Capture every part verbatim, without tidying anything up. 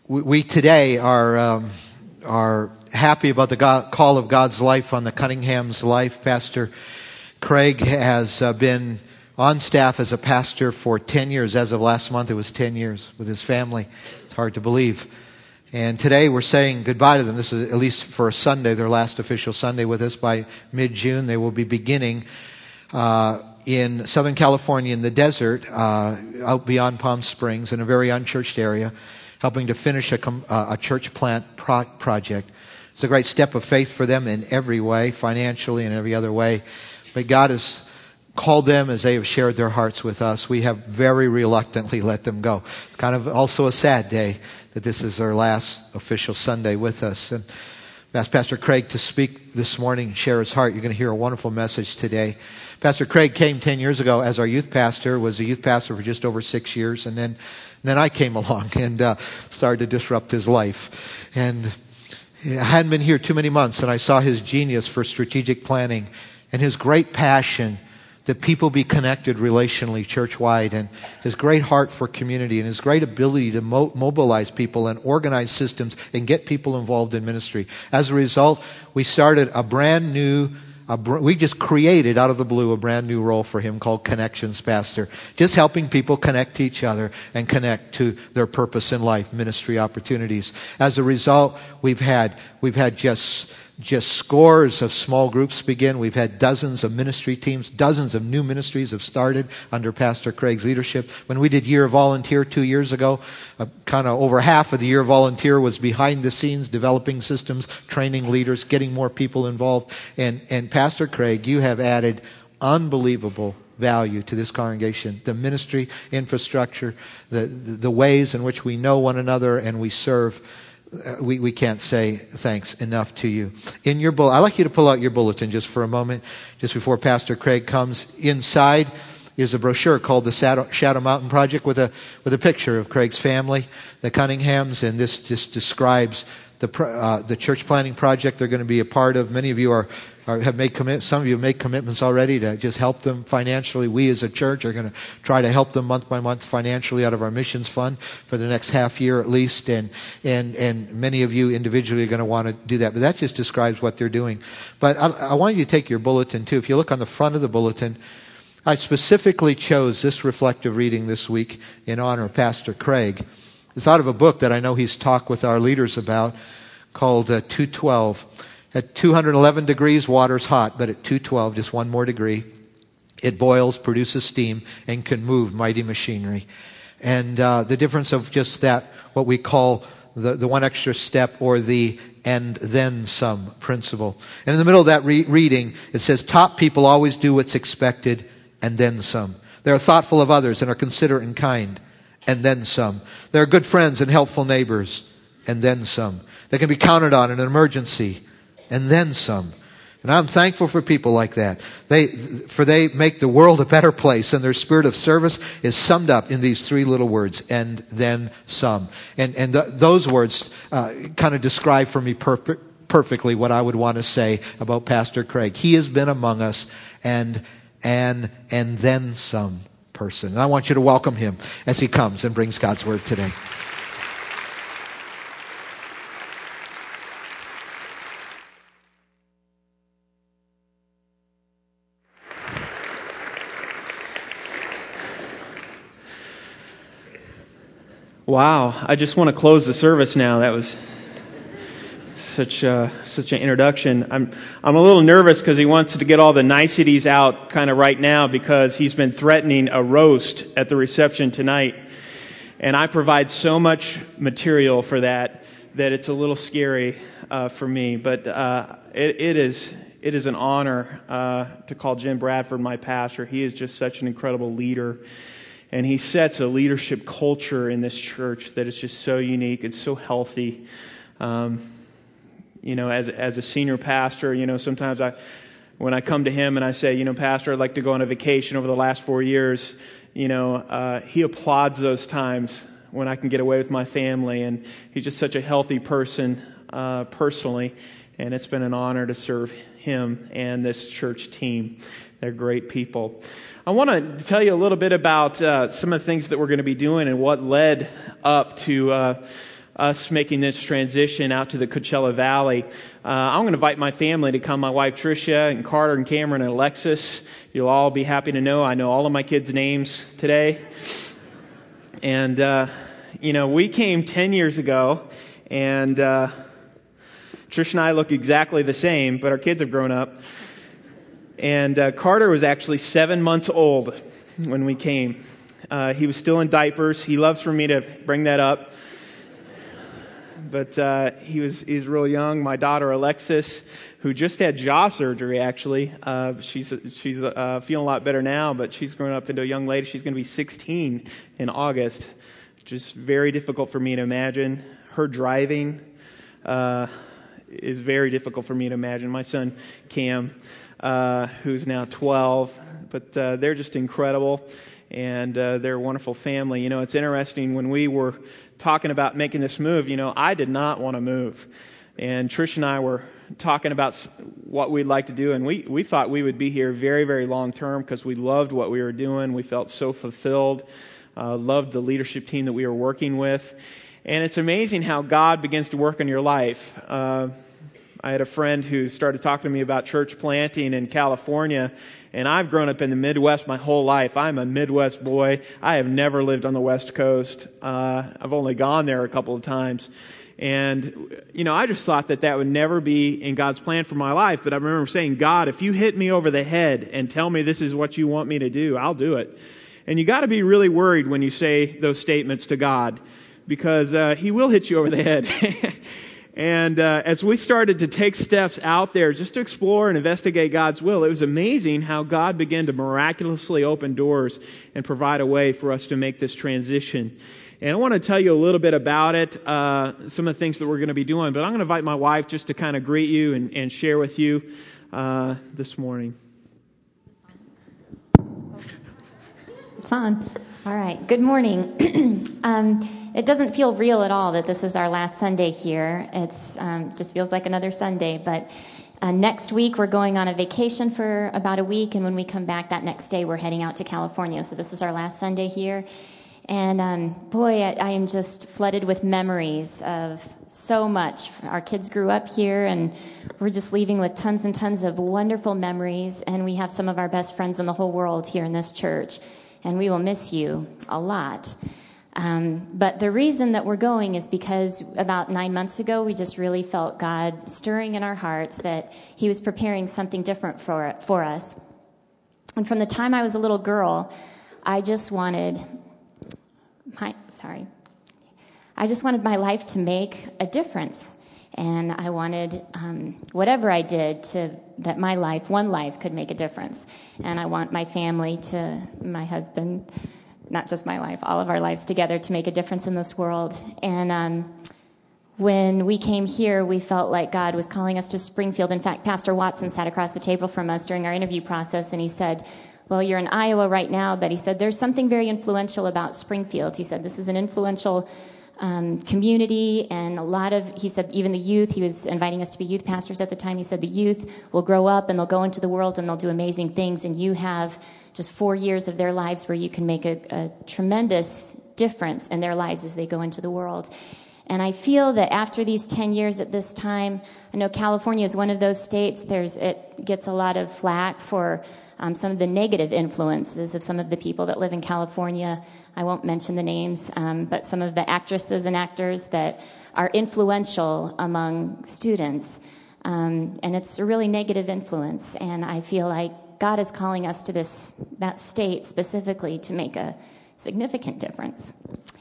we, we today are um, are happy about the God, call of God's life on the Cunningham's life. Pastor Craig has uh, been on staff as a pastor for ten years. As of last month, it was ten years with his family. It's hard to believe. And today we're saying goodbye to them. This is at least for a Sunday, their last official Sunday with us. By mid-June, they will be beginning uh, in Southern California in the desert, uh, out beyond Palm Springs, in a very unchurched area, helping to finish a, uh, a church plant pro- project. It's a great step of faith for them in every way, financially and every other way. But God has called them as they have shared their hearts with us. We have very reluctantly let them go. It's kind of also a sad day that this is their last official Sunday with us. And I asked Pastor Craig to speak this morning and share his heart. You're going to hear a wonderful message today. Pastor Craig came ten years ago as our youth pastor, was a youth pastor for just over six years, and then, and then I came along and uh, started to disrupt his life. And I hadn't been here too many months, and I saw his genius for strategic planning and his great passion that people be connected relationally, church-wide, and his great heart for community and his great ability to mo- mobilize people and organize systems and get people involved in ministry. As a result, we started a brand new, a br- we just created out of the blue a brand new role for him called Connections Pastor, just helping people connect to each other and connect to their purpose in life, ministry opportunities. As a result, we've had, we've had just Just scores of small groups begin. We've had dozens of ministry teams. Dozens of new ministries have started under Pastor Craig's leadership. When we did Year of Volunteer two years ago, uh, kind of over half of the Year of Volunteer was behind the scenes, developing systems, training leaders, getting more people involved. And, and Pastor Craig, you have added unbelievable value to this congregation. The ministry infrastructure, the, the, the ways in which we know one another and we serve. We, we can't say thanks enough to you. In your bull, I'd like you to pull out your bulletin just for a moment, just before Pastor Craig comes. Inside is a brochure called the Shadow Mountain Project with a with a picture of Craig's family, the Cunninghams, and this just describes the uh, the church planting project they're going to be a part of. Many of you are, are have made commit. Some of you have made commitments already to just help them financially. We as a church are going to try to help them month by month financially out of our missions fund for the next half year at least. And and and many of you individually are going to want to do that. But that just describes what they're doing. But I, I want you to take your bulletin too. If you look on the front of the bulletin, I specifically chose this reflective reading this week in honor of Pastor Craig. It's out of a book that I know he's talked with our leaders about called uh, two twelve. At two hundred eleven degrees, water's hot, but at two twelve, just one more degree, it boils, produces steam, and can move mighty machinery. And uh, the difference of just that, what we call the, the one extra step or the and then some principle. And in the middle of that re- reading, it says, top people always do what's expected and then some. They are thoughtful of others and are considerate and kind, and then some. They are good friends and helpful neighbors, and then some. They can be counted on in an emergency, and then some. And I'm thankful for people like that. They, for they make the world a better place, and their spirit of service is summed up in these three little words, and then some. And, and the, those words uh, kind of describe for me per- perfectly what I would want to say about Pastor Craig. He has been among us, and and and then some person. And I want you to welcome him as he comes and brings God's word today. Wow, I just want to close the service now. That was such uh, such an introduction. I'm I'm a little nervous because he wants to get all the niceties out kind of right now because he's been threatening a roast at the reception tonight. And I provide so much material for that that it's a little scary uh, for me. But uh, it, it is it is an honor uh, to call Jim Bradford my pastor. He is just such an incredible leader. And he sets a leadership culture in this church that is just so unique and so healthy. Um, you know, as as a senior pastor, you know, sometimes I, when I come to him and I say, you know, Pastor, I'd like to go on a vacation over the last four years, you know, uh, he applauds those times when I can get away with my family. And he's just such a healthy person uh, personally. And it's been an honor to serve him and this church team. They're great people. I want to tell you a little bit about uh, some of the things that we're going to be doing and what led up to uh, us making this transition out to the Coachella Valley. Uh, I'm going to invite my family to come, my wife Tricia and Carter and Cameron and Alexis. You'll all be happy to know I know all of my kids' names today. And, uh, you know, we came ten years ago, and uh, Trish and I look exactly the same, but our kids have grown up. And uh, Carter was actually seven months old when we came. Uh, he was still in diapers. He loves for me to bring that up. But uh, he was he was real young. My daughter Alexis, who just had jaw surgery, actually, uh, she's she's uh, feeling a lot better now. But she's grown up into a young lady. She's going to be sixteen in August, which is very difficult for me to imagine. Her driving uh, is very difficult for me to imagine. My son Cam, uh, who's now twelve, but uh, they're just incredible, and uh, they're a wonderful family. You know, it's interesting when we were talking about making this move, you know, I did not want to move. And Trish and I were talking about what we'd like to do, and we, we thought we would be here very, very long term because we loved what we were doing. We felt so fulfilled, uh, loved the leadership team that we were working with. And it's amazing how God begins to work in your life. Uh, I had a friend who started talking to me about church planting in California, and I've grown up in the Midwest my whole life. I'm a Midwest boy. I have never lived on the West Coast. Uh, I've only gone there a couple of times. And, you know, I just thought that that would never be in God's plan for my life. But I remember saying, God, if you hit me over the head and tell me this is what you want me to do, I'll do it. And you got to be really worried when you say those statements to God, because uh, He will hit you over the head. And uh, as we started to take steps out there just to explore and investigate God's will, it was amazing how God began to miraculously open doors and provide a way for us to make this transition. And I want to tell you a little bit about it, uh, some of the things that we're going to be doing. But I'm going to invite my wife just to kind of greet you and, and share with you uh, this morning. It's on. All right. Good morning. um, it doesn't feel real at all that this is our last Sunday here. It's um, just feels like another Sunday. But uh, next week we're going on a vacation for about a week, and when we come back that next day, we're heading out to California. So this is our last Sunday here. And um, boy, I, I am just flooded with memories of so much. Our kids grew up here, and we're just leaving with tons and tons of wonderful memories. And we have some of our best friends in the whole world here in this church. And we will miss you a lot. Um, but the reason that we're going is because about nine months ago, we just really felt God stirring in our hearts that He was preparing something different for, for us. And from the time I was a little girl, I just wanted... My, sorry. I just wanted my life to make a difference. And I wanted um, whatever I did to that my life, one life, could make a difference. And I want my family to, my husband, not just my life, all of our lives together to make a difference in this world. And um, when we came here, we felt like God was calling us to Springfield. In fact, Pastor Watson sat across the table from us during our interview process, and he said, well, you're in Iowa right now, but he said, there's something very influential about Springfield. He said, this is an influential um, community, and a lot of, he said, even the youth, he was inviting us to be youth pastors at the time. He said, the youth will grow up and they'll go into the world and they'll do amazing things, and you have just four years of their lives where you can make a, a tremendous difference in their lives as they go into the world. And I feel that after these ten years at this time, I know California is one of those states, there's it gets a lot of flack for Um, some of the negative influences of some of the people that live in California. I won't mention the names, um, but some of the actresses and actors that are influential among students. Um, and it's a really negative influence. And I feel like God is calling us to this that state specifically to make a significant difference.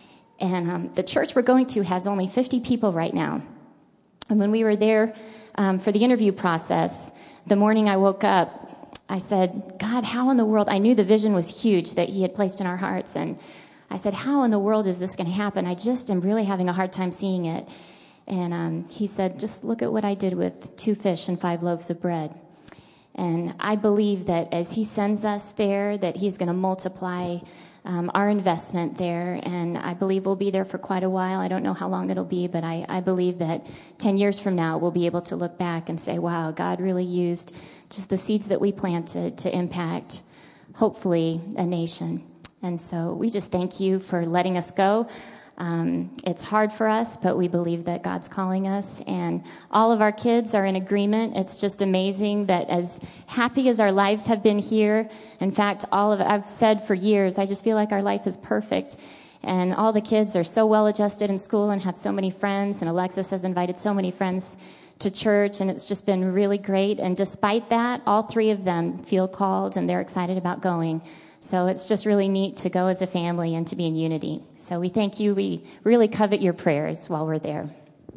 And um, the church we're going to has only fifty people right now. And when we were there um, for the interview process, the morning I woke up, I said, God, how in the world? I knew the vision was huge that He had placed in our hearts. And I said, how in the world is this going to happen? I just am really having a hard time seeing it. And um, He said, just look at what I did with two fish and five loaves of bread. And I believe that as He sends us there, that He's going to multiply um, our investment there. And I believe we'll be there for quite a while. I don't know how long it'll be, but I, I believe that ten years from now, we'll be able to look back and say, wow, God really used just the seeds that we planted to impact, hopefully, a nation. And so we just thank you for letting us go. Um, it's hard for us, but we believe that God's calling us, and all of our kids are in agreement. It's just amazing that as happy as our lives have been here, in fact, all of it, I've said for years, I just feel like our life is perfect, and all the kids are so well adjusted in school and have so many friends, and Alexis has invited so many friends to church, and it's just been really great. And despite that, all three of them feel called, and they're excited about going. So it's just really neat to go as a family and to be in unity. So we thank you. We really covet your prayers while we're there.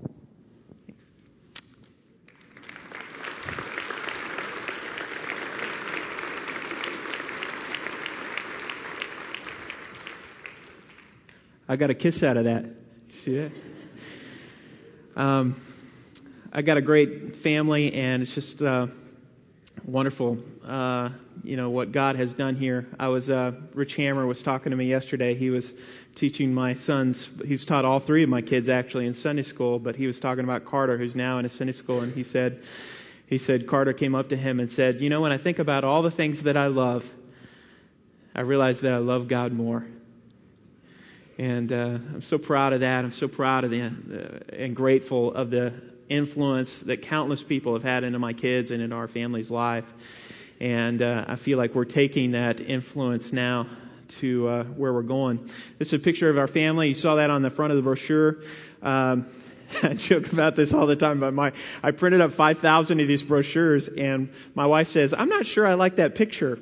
I got a kiss out of that. You see that? Um, I got a great family, and it's just uh, wonderful. Uh, you know, what God has done here. I was, uh, Rich Hammer was talking to me yesterday. He was teaching my sons, he's taught all three of my kids actually in Sunday school, but he was talking about Carter, who's now in a Sunday school, and he said, he said, Carter came up to him and said, you know, when I think about all the things that I love, I realize that I love God more. And uh, I'm so proud of that. I'm so proud of the, uh, and grateful of the influence that countless people have had into my kids and in our family's life. And uh, I feel like we're taking that influence now to uh, where we're going. This is a picture of our family. You saw that on the front of the brochure. Um, I joke about this all the time, but my I printed up five thousand of these brochures, and my wife says, I'm not sure I like that picture.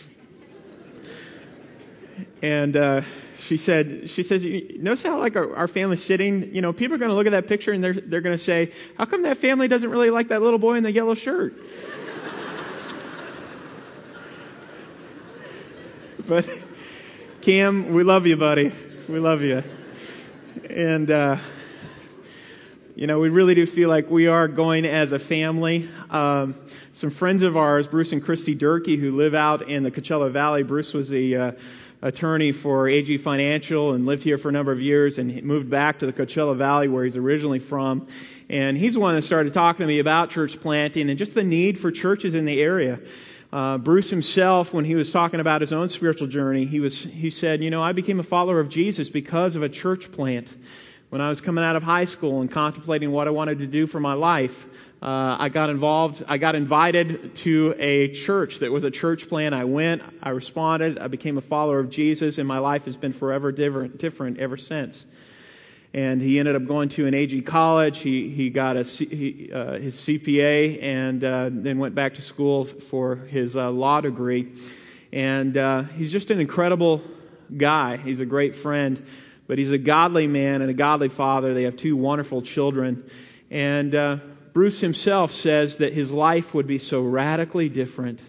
And uh, she said, she says, you notice how like our, our family's sitting? You know, people are going to look at that picture, and they're they're going to say, how come that family doesn't really like that little boy in the yellow shirt? But Cam, we love you, buddy. We love you. And, uh, you know, we really do feel like we are going as a family. Um, some friends of ours, Bruce and Christy Durkee, who live out in the Coachella Valley. Bruce was the uh, attorney for A G Financial and lived here for a number of years, and he moved back to the Coachella Valley where he's originally from. And he's the one that started talking to me about church planting and just the need for churches in the area. Uh, Bruce himself, when he was talking about his own spiritual journey, he was he said, you know, I became a follower of Jesus because of a church plant. When I was coming out of high school and contemplating what I wanted to do for my life, uh, I got involved. I got invited to a church that was a church plant. I went. I responded. I became a follower of Jesus, and my life has been forever different, different ever since. And he ended up going to an A G college. He he got a C, he, uh, his C P A, and uh, then went back to school for his uh, law degree. And uh, he's just an incredible guy. He's a great friend, but he's a godly man and a godly father. They have two wonderful children. And uh, Bruce himself says that his life would be so radically different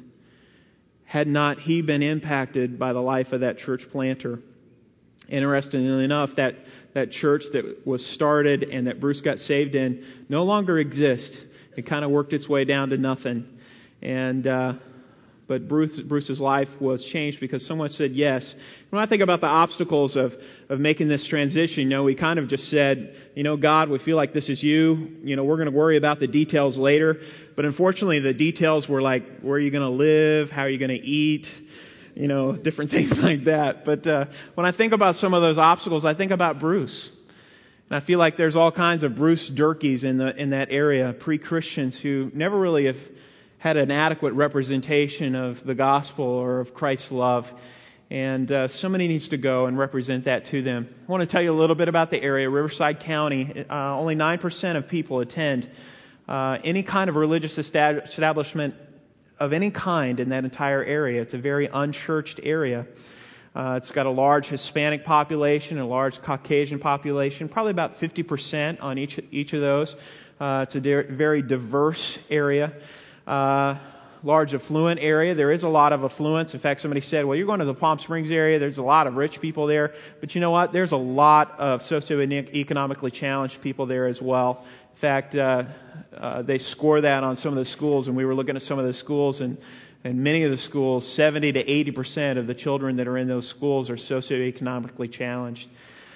had not he been impacted by the life of that church planter. Interestingly enough, that, that church that was started and that Bruce got saved in no longer exists. It kind of worked its way down to nothing. And uh, but Bruce, Bruce's life was changed because someone said yes. When I think about the obstacles of, of making this transition, you know, we kind of just said, you know, God, we feel like this is you. You know, we're going to worry about the details later. But unfortunately, the details were like, where are you going to live? How are you going to eat? You know, different things like that. But uh, when I think about some of those obstacles, I think about Bruce. And I feel like there's all kinds of Bruce Durkees in the in that area, pre-Christians who never really have had an adequate representation of the gospel or of Christ's love. And uh, somebody needs to go and represent that to them. I want to tell you a little bit about the area. Riverside County, uh, only nine percent of people attend uh, any kind of religious establishment of any kind in that entire area. It's a very unchurched area. Uh, it's got a large Hispanic population, a large Caucasian population, probably about fifty percent on each each of those. Uh, it's a de- very diverse area, uh, large affluent area. There is a lot of affluence. In fact, somebody said, well, you're going to the Palm Springs area. There's a lot of rich people there. But you know what? There's a lot of socioeconomically challenged people there as well. In fact, uh, uh, they score that on some of the schools, and we were looking at some of the schools, and, and many of the schools, seventy to eighty percent of the children that are in those schools are socioeconomically challenged.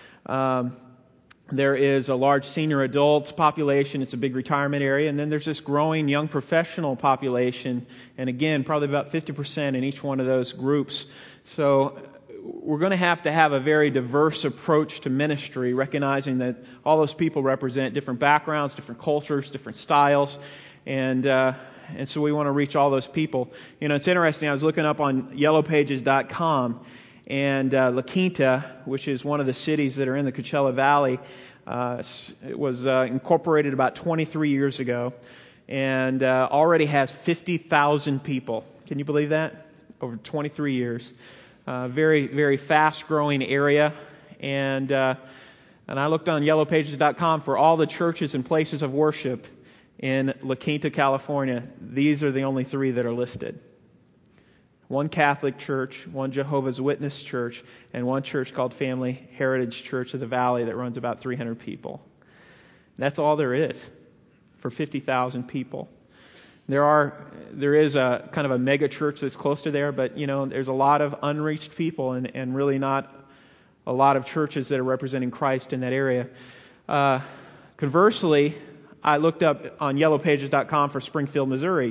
Um, there is a large senior adults population. It's a big retirement area. And then there's this growing young professional population, and again, probably about fifty percent in each one of those groups. So we're going to have to have a very diverse approach to ministry, recognizing that all those people represent different backgrounds, different cultures, different styles, and uh, and so we want to reach all those people. You know, it's interesting. I was looking up on yellow pages dot com, and uh, La Quinta, which is one of the cities that are in the Coachella Valley, uh, it was uh, incorporated about twenty-three years ago, and uh, already has fifty thousand people. Can you believe that? Over twenty-three years. Uh, very, very fast-growing area, and uh, and I looked on yellow pages dot com for all the churches and places of worship in La Quinta, California. These are the only three that are listed. One Catholic church, one Jehovah's Witness church, and one church called Family Heritage Church of the Valley that runs about three hundred people. That's all there is for fifty thousand people. There are, there is a kind of a mega church that's close to there, but you know, there's a lot of unreached people, and, and really not a lot of churches that are representing Christ in that area. Uh, conversely, I looked up on yellow pages dot com for Springfield, Missouri.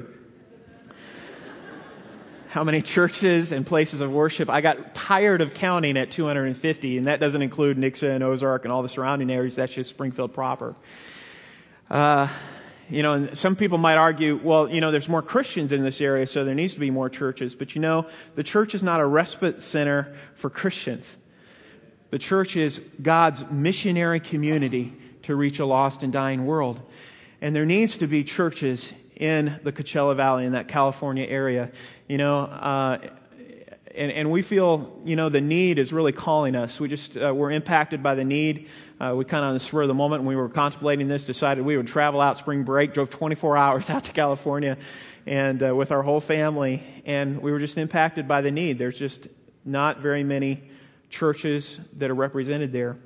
How many churches and places of worship? I got tired of counting at two hundred fifty, and that doesn't include Nixa and Ozark and all the surrounding areas. That's just Springfield proper. Uh, You know, and some people might argue, well, you know, there's more Christians in this area, so there needs to be more churches. But you know, the church is not a respite center for Christians. The church is God's missionary community to reach a lost and dying world. And there needs to be churches in the Coachella Valley, in that California area. You know, uh, and, and we feel, you know, the need is really calling us. We just, uh, we're impacted by the need. Uh, we kind of on the spur of the moment when we were contemplating this, decided we would travel out spring break, drove twenty-four hours out to California and uh, with our whole family, and we were just impacted by the need. There's just not very many churches that are represented there.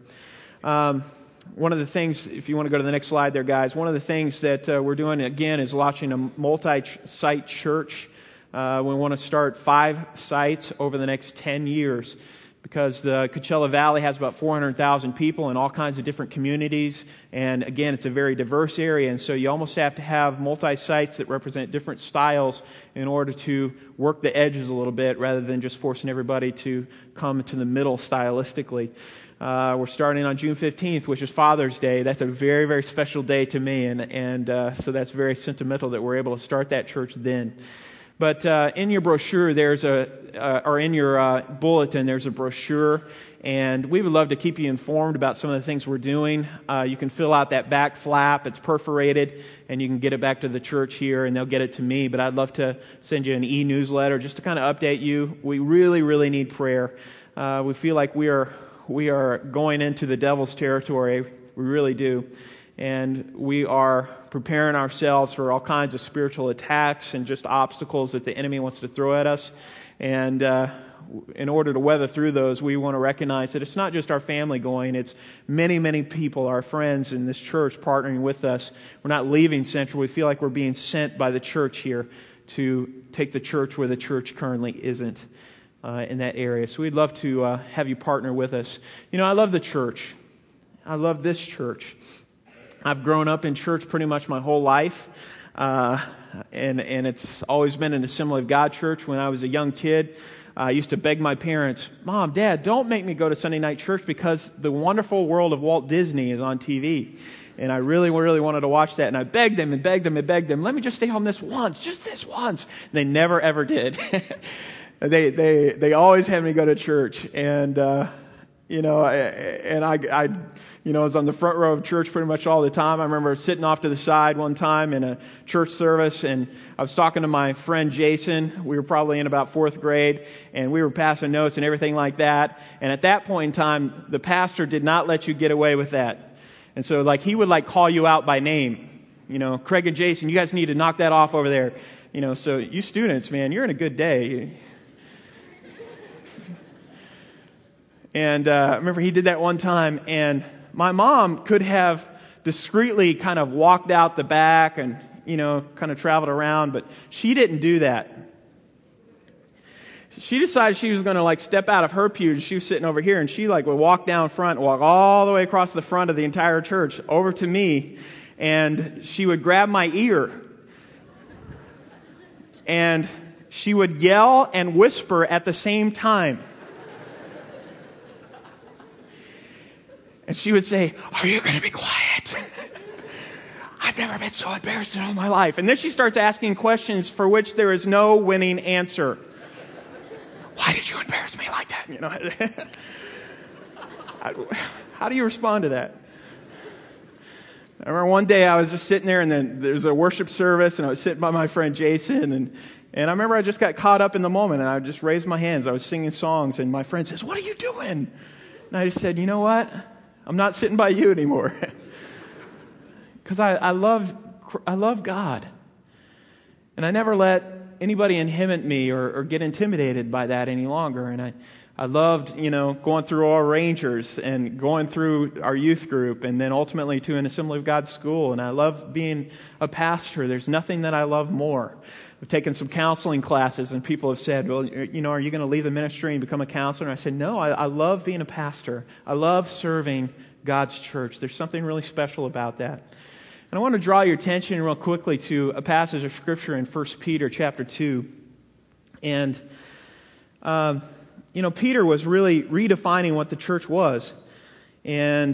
Um, one of the things, if you want to go to the next slide there, guys, one of the things that uh, we're doing, again, is launching a multi-site church. Uh, we want to start five sites over the next ten years. Because the Coachella Valley has about four hundred thousand people in all kinds of different communities. And again, it's a very diverse area. And so you almost have to have multi-sites that represent different styles in order to work the edges a little bit rather than just forcing everybody to come to the middle stylistically. Uh, we're starting on June fifteenth, which is Father's Day. That's a very, very special day to me. And, and uh, so that's very sentimental that we're able to start that church then. But uh, in your brochure, there's a, uh, or in your uh, bulletin, there's a brochure, and we would love to keep you informed about some of the things we're doing. Uh, you can fill out that back flap; it's perforated, and you can get it back to the church here, and they'll get it to me. But I'd love to send you an e-newsletter just to kind of update you. We really, really need prayer. Uh, we feel like we are we are going into the devil's territory. We really do. And we are preparing ourselves for all kinds of spiritual attacks and just obstacles that the enemy wants to throw at us. And uh, in order to weather through those, we want to recognize that it's not just our family going. It's many, many people, our friends in this church, partnering with us. We're not leaving Central. We feel like we're being sent by the church here to take the church where the church currently isn't uh, in that area. So we'd love to uh, have you partner with us. You know, I love the church. I love this church. I've grown up in church pretty much my whole life, uh, and and it's always been an Assembly of God church. When I was a young kid, I used to beg my parents, Mom, Dad, don't make me go to Sunday night church because the Wonderful World of Walt Disney is on T V. And I really, really wanted to watch that. And I begged them and begged them and begged them, let me just stay home this once, just this once. They never, ever did. they they they always had me go to church. And, uh, you know, and I... I You know, I was on the front row of church pretty much all the time. I remember sitting off to the side one time in a church service, and I was talking to my friend Jason. We were probably in about fourth grade, and we were passing notes and everything like that. And at that point in time, the pastor did not let you get away with that. And so, like, he would, like, call you out by name. You know, Craig and Jason, you guys need to knock that off over there. You know, so you students, man, you're in a good day. And uh, I remember he did that one time, and my mom could have discreetly kind of walked out the back and, you know, kind of traveled around, but she didn't do that. She decided she was going to, like, step out of her pew. She was sitting over here, and she, like, would walk down front, walk all the way across the front of the entire church over to me, and she would grab my ear. And she would yell and whisper at the same time. And she would say, are you going to be quiet? I've never been so embarrassed in all my life. And then she starts asking questions for which there is no winning answer. Why did you embarrass me like that? You know, how do you respond to that? I remember one day I was just sitting there, and then there was a worship service, and I was sitting by my friend Jason, and, and I remember I just got caught up in the moment, and I just raised my hands. I was singing songs, and my friend says, what are you doing? And I just said, you know what? I'm not sitting by you anymore. Because I, I love I love God. And I never let anybody inhibit me or, or get intimidated by that any longer. And I, I loved, you know, going through our Rangers and going through our youth group and then ultimately to an Assembly of God school. And I love being a pastor. There's nothing that I love more. I've taken some counseling classes, and people have said, well, you know, are you going to leave the ministry and become a counselor? And I said, no, I, I love being a pastor. I love serving God's church. There's something really special about that. And I want to draw your attention real quickly to a passage of Scripture in First Peter chapter two. And, um, you know, Peter was really redefining what the church was. And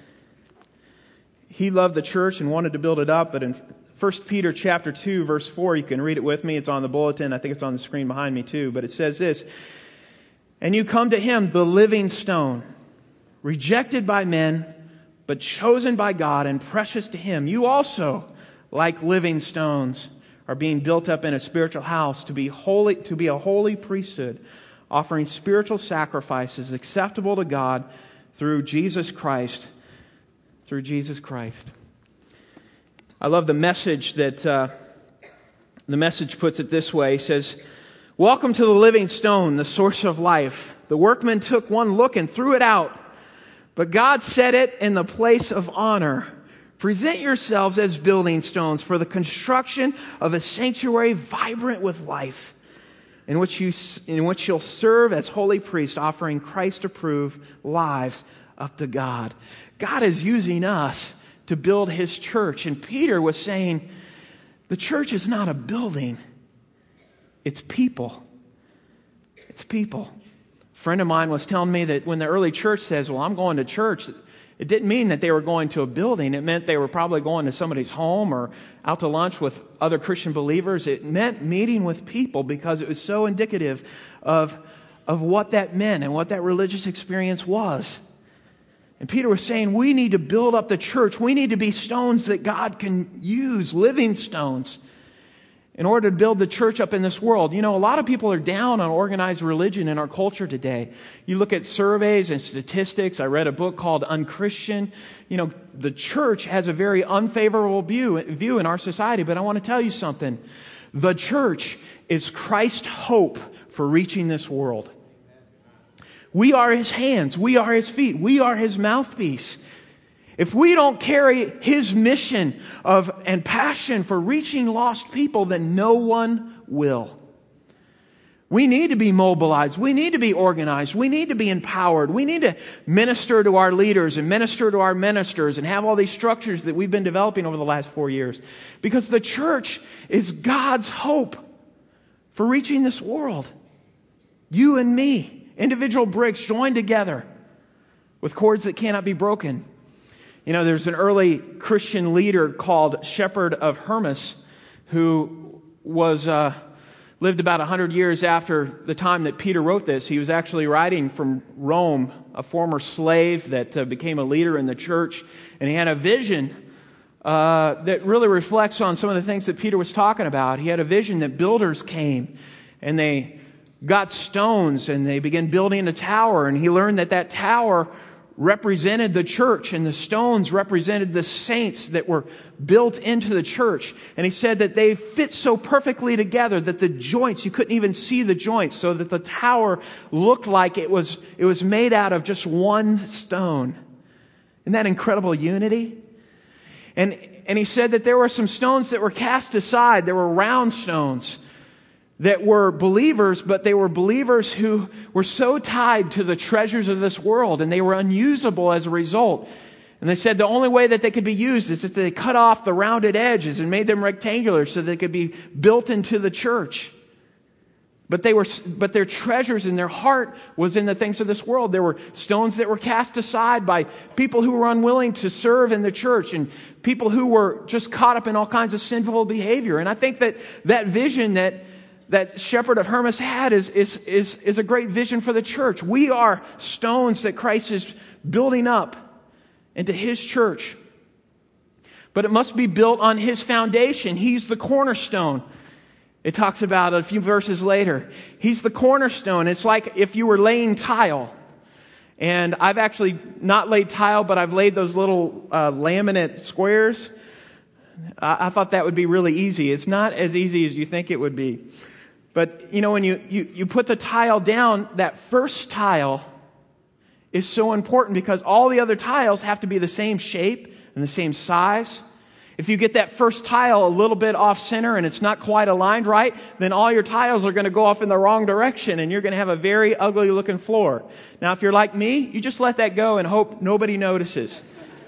he loved the church and wanted to build it up. But in First Peter chapter two, verse four, you can read it with me. It's on the bulletin. I think it's on the screen behind me too. But it says this, and you come to him, the living stone, rejected by men, but chosen by God and precious to him. You also, like living stones, are being built up in a spiritual house to be holy, to be a holy priesthood, offering spiritual sacrifices acceptable to God through Jesus Christ. Through Jesus Christ. I love the message that uh, the message puts it this way. It says, welcome to the living stone, the source of life. The workman took one look and threw it out, but God set it in the place of honor. Present yourselves as building stones for the construction of a sanctuary vibrant with life, in which you in which you'll serve as holy priests, offering Christ-approved lives up to God. God is using us to build his church. And Peter was saying, the church is not a building. It's people. It's people. A friend of mine was telling me that when the early church says, well, I'm going to church, it didn't mean that they were going to a building. It meant they were probably going to somebody's home or out to lunch with other Christian believers. It meant meeting with people because it was so indicative of, of what that meant and what that religious experience was. And Peter was saying, we need to build up the church. We need to be stones that God can use, living stones, in order to build the church up in this world. You know, a lot of people are down on organized religion in our culture today. You look at surveys and statistics. I read a book called Unchristian. You know, the church has a very unfavorable view, view in our society. But I want to tell you something. The church is Christ's hope for reaching this world. We are his hands. We are his feet. We are his mouthpiece. If we don't carry his mission of and passion for reaching lost people, then no one will. We need to be mobilized. We need to be organized. We need to be empowered. We need to minister to our leaders and minister to our ministers and have all these structures that we've been developing over the last four years. Because the church is God's hope for reaching this world. You and me, individual bricks joined together with cords that cannot be broken. You know, there's an early Christian leader called Shepherd of Hermas who was uh, lived about one hundred years after the time that Peter wrote this. He was actually writing from Rome, a former slave that uh, became a leader in the church. And he had a vision uh, that really reflects on some of the things that Peter was talking about. He had a vision that builders came and they got stones and they began building a tower. And he learned that that tower represented the church, and the stones represented the saints that were built into the church. And he said that they fit so perfectly together that the joints, you couldn't even see the joints, so that the tower looked like it was, it was made out of just one stone. Isn't that incredible unity? And, and he said that there were some stones that were cast aside. There were round stones that were believers, but they were believers who were so tied to the treasures of this world, and they were unusable as a result. And they said the only way that they could be used is if they cut off the rounded edges and made them rectangular so they could be built into the church. But they were, but their treasures in their heart was in the things of this world. There were stones that were cast aside by people who were unwilling to serve in the church and people who were just caught up in all kinds of sinful behavior. And I think that that vision that that Shepherd of Hermas had is, is, is, is a great vision for the church. We are stones that Christ is building up into His church. But it must be built on His foundation. He's the cornerstone. It talks about it a few verses later. He's the cornerstone. It's like if you were laying tile. And I've actually not laid tile, but I've laid those little uh, laminate squares. I, I thought that would be really easy. It's not as easy as you think it would be. But, you know, when you, you, you put the tile down, that first tile is so important because all the other tiles have to be the same shape and the same size. If you get that first tile a little bit off center and it's not quite aligned right, then all your tiles are going to go off in the wrong direction and you're going to have a very ugly looking floor. Now, if you're like me, you just let that go and hope nobody notices.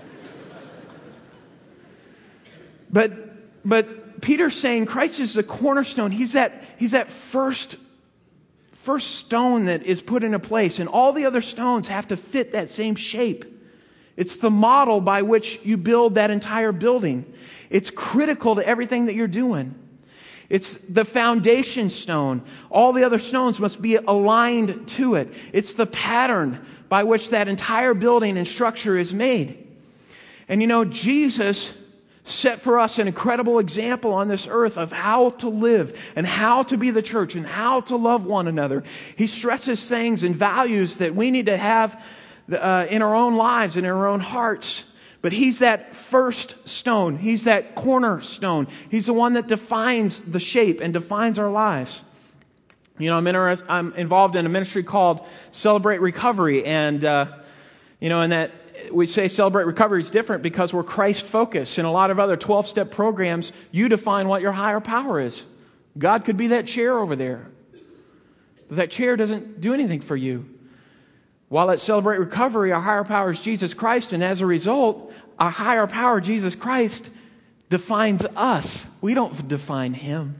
But, but Peter's saying Christ is the cornerstone. He's that, he's that first, first stone that is put into place, and all the other stones have to fit that same shape. It's the model by which you build that entire building. It's critical to everything that you're doing. It's the foundation stone. All the other stones must be aligned to it. It's the pattern by which that entire building and structure is made. And you know, Jesus set for us an incredible example on this earth of how to live and how to be the church and how to love one another. He stresses things and values that we need to have Uh, in our own lives and in our own hearts. But He's that first stone. He's that cornerstone. He's the one that defines the shape and defines our lives. You know, I'm, inter- I'm involved in a ministry called Celebrate Recovery. And, uh, you know, and that we say Celebrate Recovery is different because we're Christ-focused. In a lot of other twelve-step programs, you define what your higher power is. God could be that chair over there. But that chair doesn't do anything for you. While at Celebrate Recovery, our higher power is Jesus Christ, and as a result, our higher power, Jesus Christ, defines us. We don't define Him.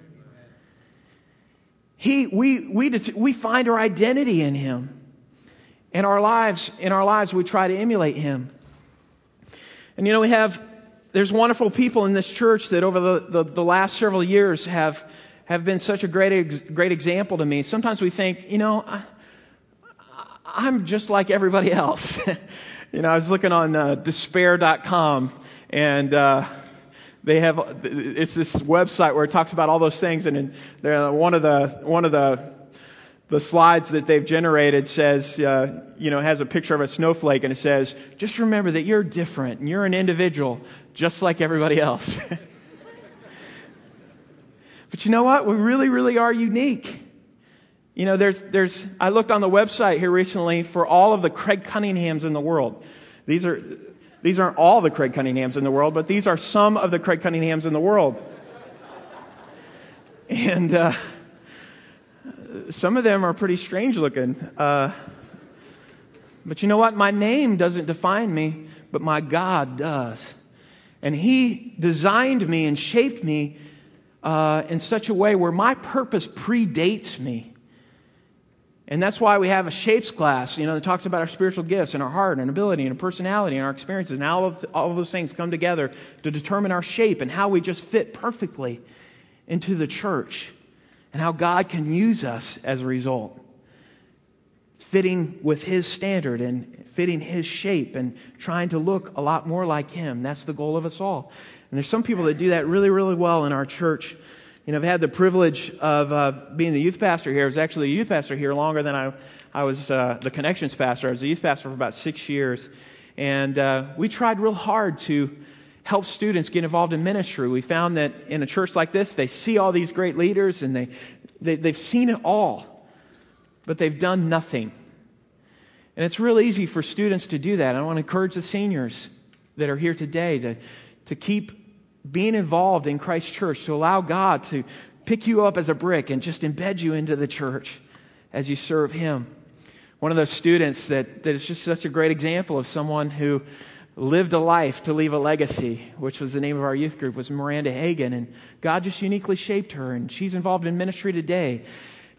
He, we, we, we find our identity in Him. In our lives, in our lives, we try to emulate Him. And you know, we have, there's wonderful people in this church that over the, the, the last several years have, have been such a great, great example to me. Sometimes we think, you know, I, I'm just like everybody else. You know, I was looking on uh, despair dot com, and uh, they have it's this website where it talks about all those things, and in, one of the one of the the slides that they've generated says, uh, you know, has a picture of a snowflake, and it says, "Just remember that you're different, and you're an individual, just like everybody else." But you know what? We really, really are unique. You know, there's, there's, I looked on the website here recently for all of the Craig Cunninghams in the world. These are, these aren't all the Craig Cunninghams in the world, but these are some of the Craig Cunninghams in the world. And, uh, some of them are pretty strange looking. Uh, but you know what? My name doesn't define me, but my God does. And He designed me and shaped me, uh, in such a way where my purpose predates me. And that's why we have a shapes class, you know, that talks about our spiritual gifts and our heart and ability and our personality and our experiences. And all of, all of those things come together to determine our shape and how we just fit perfectly into the church and how God can use us as a result. Fitting with His standard and fitting His shape and trying to look a lot more like Him. That's the goal of us all. And there's some people that do that really, really well in our church. You know, I've had the privilege of uh, being the youth pastor here. I was actually a youth pastor here longer than I, I was uh, the Connections pastor. I was a youth pastor for about six years. And uh, we tried real hard to help students get involved in ministry. We found that in a church like this, they see all these great leaders and they, they, they've seen it all, but they've done nothing. And it's real easy for students to do that. I want to encourage the seniors that are here today to, to keep being involved in Christ's church, to allow God to pick you up as a brick and just embed you into the church as you serve Him. One of those students that, that is just such a great example of someone who lived a life to leave a legacy, which was the name of our youth group, was Miranda Hagan. And God just uniquely shaped her, and she's involved in ministry today.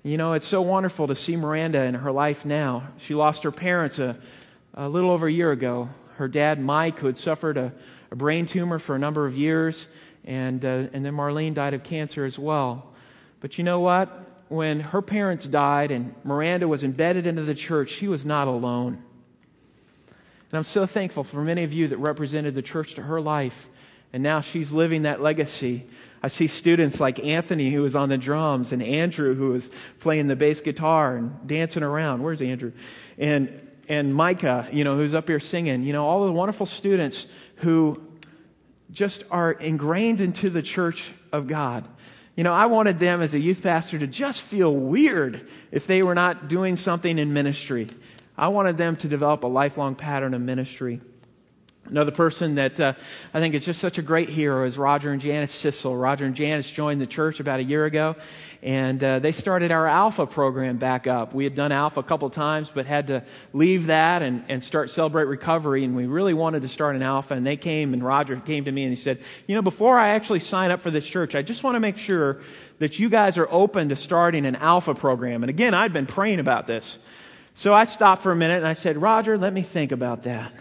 You know, it's so wonderful to see Miranda in her life now. She lost her parents a, a little over a year ago. Her dad, Mike, who had suffered a, a brain tumor for a number of years, and uh, and then Marlene died of cancer as well. But you know what? When her parents died and Miranda was embedded into the church, she was not alone. And I'm so thankful for many of you that represented the church to her life. And now she's living that legacy. I see students like Anthony, who was on the drums, and Andrew, who was playing the bass guitar and dancing around. Where's Andrew? And and Micah, you know, who's up here singing. You know, all the wonderful students who just are ingrained into the church of God. You know, I wanted them as a youth pastor to just feel weird if they were not doing something in ministry. I wanted them to develop a lifelong pattern of ministry. Another person that uh, I think is just such a great hero is Roger and Janice Sissel. Roger and Janice joined the church about a year ago, and uh, they started our Alpha program back up. We had done Alpha a couple times, but had to leave that and, and start Celebrate Recovery, and we really wanted to start an Alpha, and they came, and Roger came to me and he said, you know, before I actually sign up for this church, I just want to make sure that you guys are open to starting an Alpha program. And again, I'd been praying about this. So I stopped for a minute and I said, Roger, let me think about that.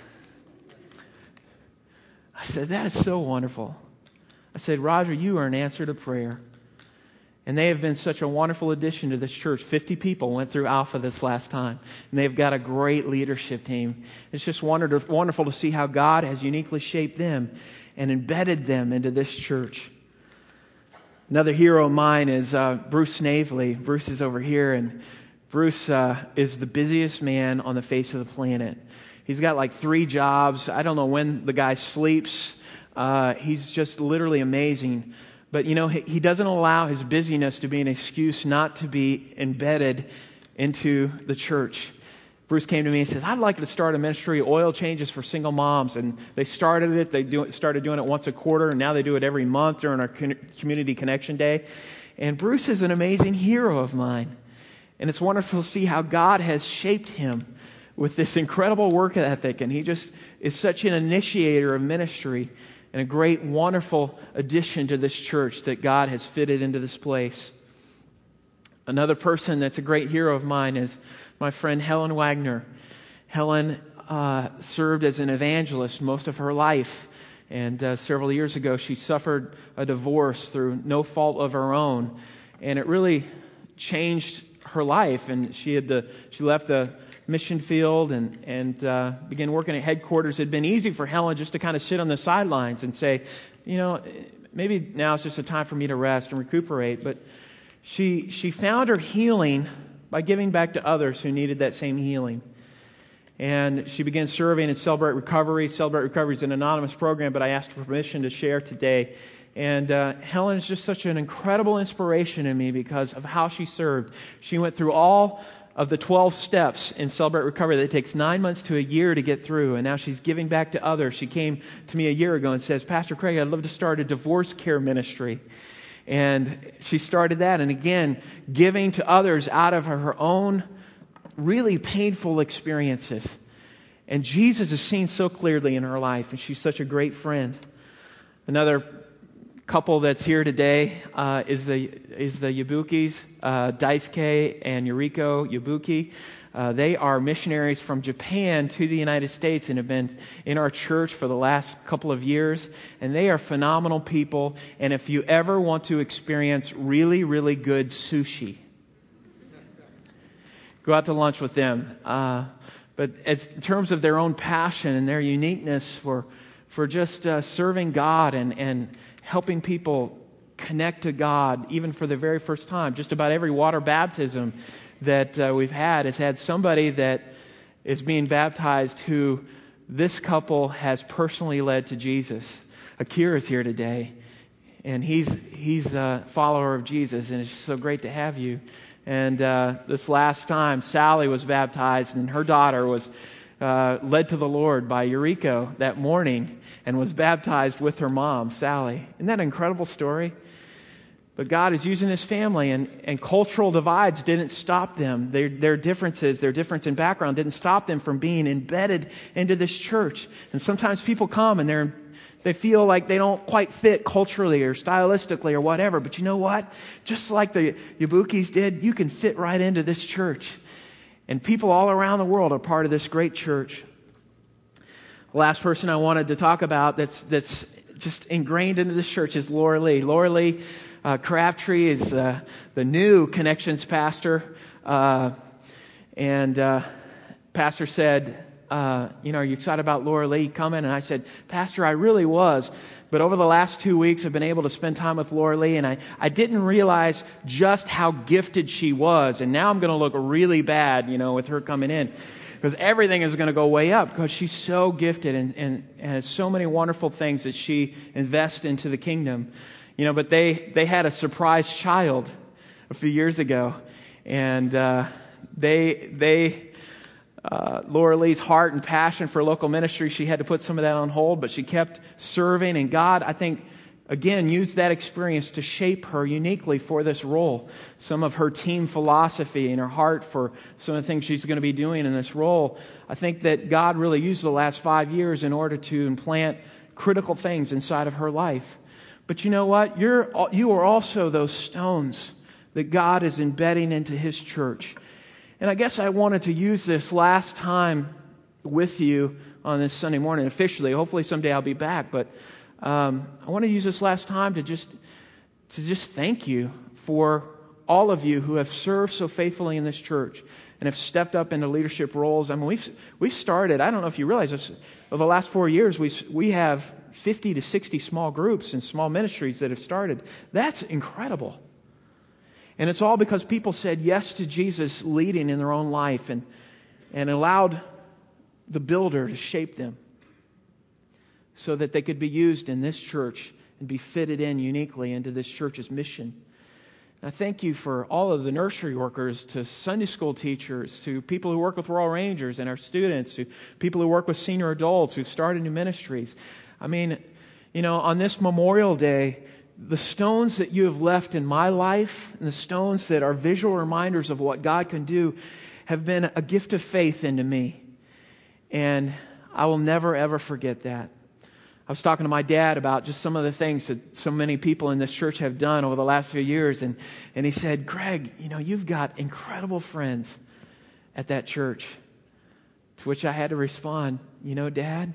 I said, that is so wonderful. I said, Roger, you are an answer to prayer. And they have been such a wonderful addition to this church. fifty people went through Alpha this last time. And they've got a great leadership team. It's just wonderful to see how God has uniquely shaped them and embedded them into this church. Another hero of mine is uh, Bruce Snavely. Bruce is over here, and Bruce uh, is the busiest man on the face of the planet. He's got like three jobs. I don't know when the guy sleeps. Uh, he's just literally amazing. But, you know, he, he doesn't allow his busyness to be an excuse not to be embedded into the church. Bruce came to me and says, I'd like to start a ministry, oil changes for single moms. And they started it. They do, started doing it once a quarter, and now they do it every month during our Community Connection Day. And Bruce is an amazing hero of mine. And it's wonderful to see how God has shaped him with this incredible work ethic, and he just is such an initiator of ministry and a great, wonderful addition to this church that God has fitted into this place. Another person that's a great hero of mine is my friend Helen Wagner. Helen uh, served as an evangelist most of her life, and uh, several years ago she suffered a divorce through no fault of her own, and it really changed her life. And she had to, she left the mission field and, and uh, began working at headquarters. It had been easy for Helen just to kind of sit on the sidelines and say, you know, maybe now it's just a time for me to rest and recuperate. But she she found her healing by giving back to others who needed that same healing. And she began serving in Celebrate Recovery. Celebrate Recovery is an anonymous program, but I asked for permission to share today. And uh, Helen is just such an incredible inspiration to me because of how she served. She went through all of the twelve steps in Celebrate Recovery that it takes nine months to a year to get through, and now she's giving back to others. She came to me a year ago and says, Pastor Craig, I'd love to start a divorce care ministry. And she started that, and again, giving to others out of her own really painful experiences. And Jesus is seen so clearly in her life, and she's such a great friend. Another couple that's here today uh, is the is the Yabukis, uh, Daisuke and Yuriko Yabuki. Uh, they are missionaries from Japan to the United States and have been in our church for the last couple of years. And they are phenomenal people. And if you ever want to experience really, really good sushi, go out to lunch with them. Uh, but as, in terms of their own passion and their uniqueness for for just uh, serving God and and helping people connect to God, even for the very first time. Just about every water baptism that uh, we've had has had somebody that is being baptized who this couple has personally led to Jesus. Akira is here today, and he's he's a follower of Jesus, and it's just so great to have you. And uh, this last time, Sally was baptized, and her daughter was uh, led to the Lord by Yuriko that morning, and was baptized with her mom, Sally. Isn't that an incredible story? But God is using this family, and, and cultural divides didn't stop them. Their, their differences, their difference in background didn't stop them from being embedded into this church. And sometimes people come and they're They feel like they don't quite fit culturally or stylistically or whatever. But you know what? Just like the Yabukis did, you can fit right into this church. And people all around the world are part of this great church. The last person I wanted to talk about that's that's just ingrained into this church is Laura Lee. Laura Lee uh, Crabtree is uh, the new Connections pastor. Uh, and uh, pastor said, uh, you know, are you excited about Laura Lee coming? And I said, Pastor, I really was. But over the last two weeks, I've been able to spend time with Laura Lee, and I, I didn't realize just how gifted she was. And now I'm going to look really bad, you know, with her coming in. Because everything is going to go way up because she's so gifted and, and, and has so many wonderful things that she invests into the kingdom. You know, but they, they had a surprise child a few years ago. And uh, they... they Uh, Laura Lee's heart and passion for local ministry, she had to put some of that on hold, but she kept serving. And God, I think, again, used that experience to shape her uniquely for this role. Some of her team philosophy and her heart for some of the things she's going to be doing in this role. I think that God really used the last five years in order to implant critical things inside of her life. But you know what? You're, you are also those stones that God is embedding into His church. And I guess I wanted to use this last time with you on this Sunday morning officially. Hopefully someday I'll be back. But um, I want to use this last time to just to just thank you for all of you who have served so faithfully in this church and have stepped up into leadership roles. I mean, we've we started. I don't know if you realize this. Over the last four years, we we have fifty to sixty small groups and small ministries that have started. That's incredible. And it's all because people said yes to Jesus leading in their own life and, and allowed the builder to shape them so that they could be used in this church and be fitted in uniquely into this church's mission. And I thank you for all of the nursery workers, to Sunday school teachers, to people who work with Royal Rangers and our students, to people who work with senior adults who've started new ministries. I mean, you know, on this Memorial Day, the stones that you have left in my life and the stones that are visual reminders of what God can do have been a gift of faith into me. And I will never, ever forget that. I was talking to my dad about just some of the things that so many people in this church have done over the last few years. And, and he said, Greg, you know, you've got incredible friends at that church. To which I had to respond, you know, Dad,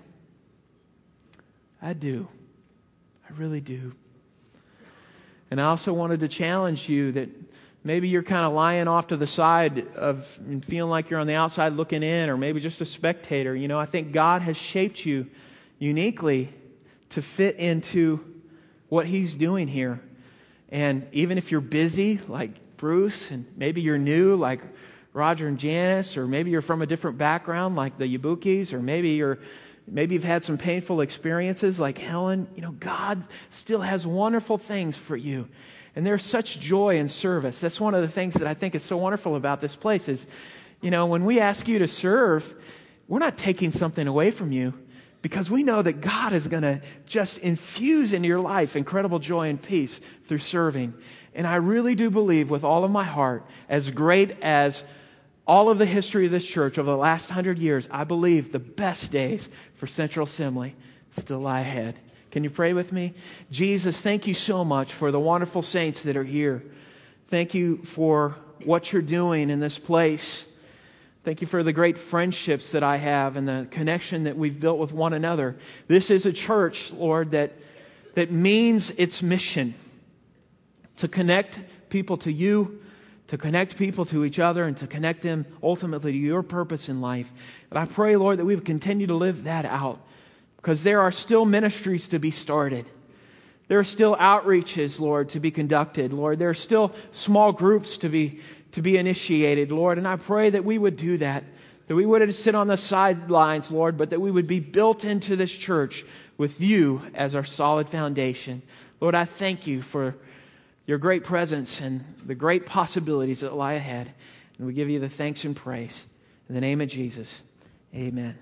I do. I really do. And I also wanted to challenge you that maybe you're kind of lying off to the side of and feeling like you're on the outside looking in, or maybe just a spectator. You know, I think God has shaped you uniquely to fit into what He's doing here. And even if you're busy like Bruce, and maybe you're new like Roger and Janice, or maybe you're from a different background like the Yabukis, or maybe you're Maybe you've had some painful experiences like Helen. You know, God still has wonderful things for you. And there's such joy in service. That's one of the things that I think is so wonderful about this place is, you know, when we ask you to serve, we're not taking something away from you, because we know that God is going to just infuse into your life incredible joy and peace through serving. And I really do believe with all of my heart, as great as all of the history of this church over the last hundred years, I believe the best days for Central Assembly still lie ahead. Can you pray with me? Jesus, thank you so much for the wonderful saints that are here. Thank you for what you're doing in this place. Thank you for the great friendships that I have and the connection that we've built with one another. This is a church, Lord, that, that means its mission to connect people to you, to connect people to each other, and to connect them ultimately to your purpose in life. And I pray, Lord, that we would continue to live that out, because there are still ministries to be started. There are still outreaches, Lord, to be conducted. Lord, there are still small groups to be to be initiated, Lord. And I pray that we would do that, that we wouldn't sit on the sidelines, Lord, but that we would be built into this church with you as our solid foundation. Lord, I thank you for your great presence and the great possibilities that lie ahead. And we give you the thanks and praise. In the name of Jesus, amen.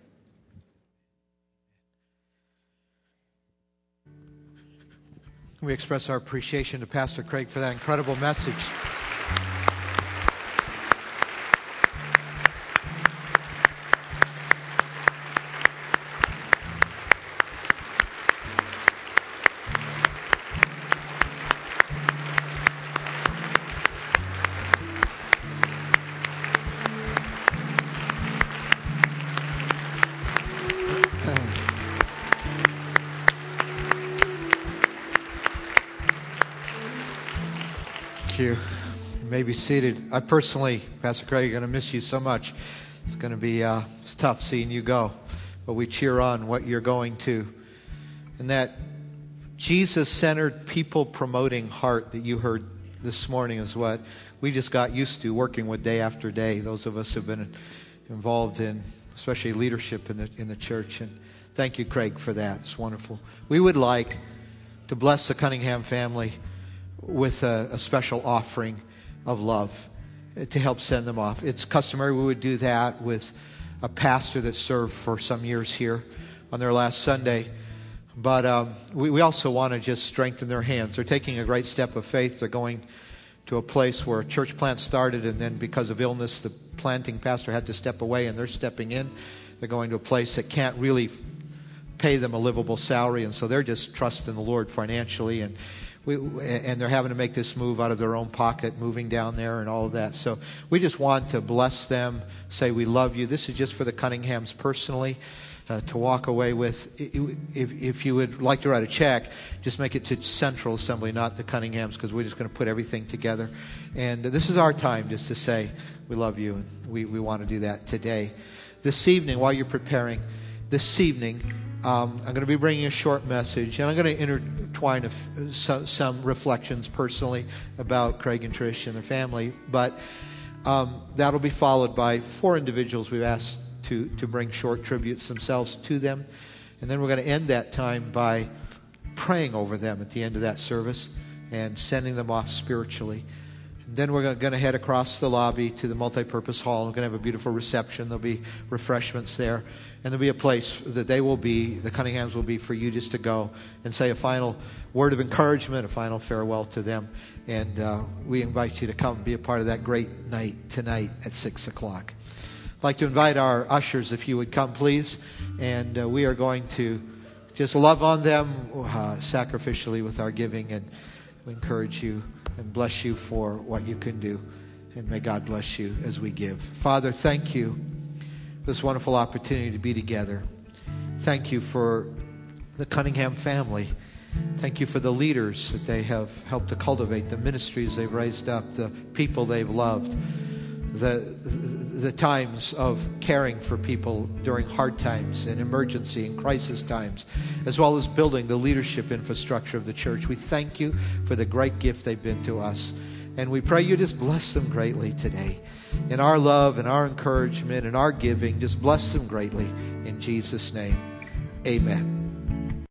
We express our appreciation to Pastor Craig for that incredible message. you. You may be seated. I personally, Pastor Craig, are going to miss you so much. It's going to be uh, it's tough seeing you go, but we cheer on what you're going to. And that Jesus-centered, people-promoting heart that you heard this morning is what we just got used to working with day after day. Those of us who have been involved in, especially leadership in the in the church. And thank you, Craig, for that. It's wonderful. We would like to bless the Cunningham family with a, a special offering of love to help send them off. It's customary we would do that with a pastor that served for some years here on their last Sunday. But um, we, we also want to just strengthen their hands. They're taking a great step of faith. They're going to a place where a church plant started, and then because of illness, the planting pastor had to step away, and they're stepping in. They're going to a place that can't really pay them a livable salary, and so they're just trusting the Lord financially, and we and they're having to make this move out of their own pocket, moving down there and all of that. So we just want to bless them, say we love you. This is just for the Cunninghams personally, uh, to walk away with. If, if you would like to write a check, just make it to Central Assembly, not the Cunninghams, because we're just going to put everything together. And this is our time just to say we love you, and we, we want to do that today. This evening, while you're preparing, this evening, Um, I'm going to be bringing a short message, and I'm going to intertwine a f- so, some reflections personally about Craig and Trish and their family. But um, that'll be followed by four individuals we've asked to, to bring short tributes themselves to them. And then we're going to end that time by praying over them at the end of that service and sending them off spiritually. And then we're going to head across the lobby to the multipurpose hall. We're going to have a beautiful reception. There'll be refreshments there. And there'll be a place that they will be, the Cunninghams will be, for you just to go and say a final word of encouragement, a final farewell to them. And uh, we invite you to come and be a part of that great night tonight at six o'clock. I'd like to invite our ushers, if you would come, please. And uh, we are going to just love on them uh, sacrificially with our giving. And we encourage you and bless you for what you can do. And may God bless you as we give. Father, thank you for this wonderful opportunity to be together. Thank you for the Cunningham family. Thank you for the leaders that they have helped to cultivate, the ministries they've raised up, the people they've loved, the, the times of caring for people during hard times and emergency and crisis times, as well as building the leadership infrastructure of the church. We thank you for the great gift they've been to us. And we pray you just bless them greatly today. In our love and our encouragement and our giving, just bless them greatly. In Jesus' name, amen.